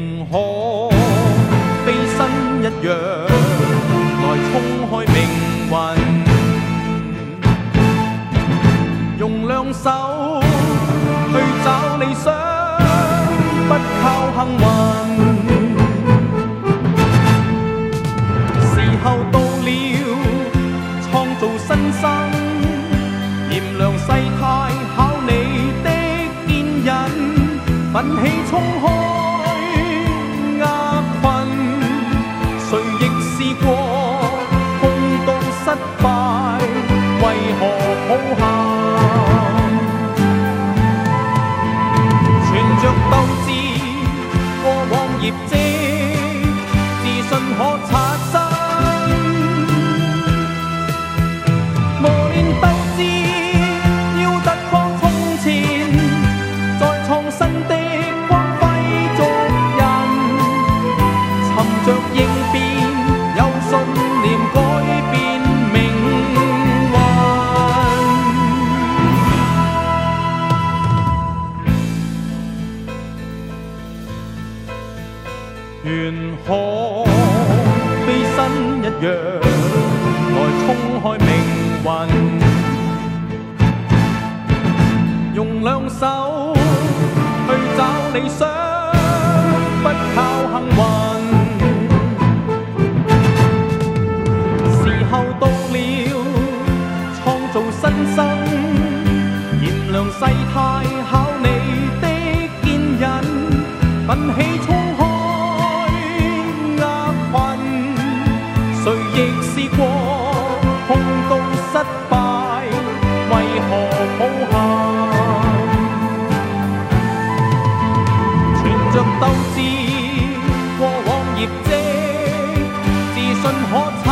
可飛身一躍，來衝開命運，用兩手去找理想，不靠幸運。時候到了，創造新生，炎涼世態考你的堅忍，奮起衝開厄困。誰亦試過碰到失敗，為何抱憾？存着鬥志，過往業績，自信可刷新。磨練鬥志，要突破從前，再創新的光輝足印。尋着應變，有信念改變命運。願可飛身一躍，來衝開命運，用兩手去找理想，不靠幸運。時候到了，創造新生，炎涼世態考你的堅忍，奮起衝開厄困。誰亦試過碰到失敗，為何抱憾？存着鬥志，過往業績，自信可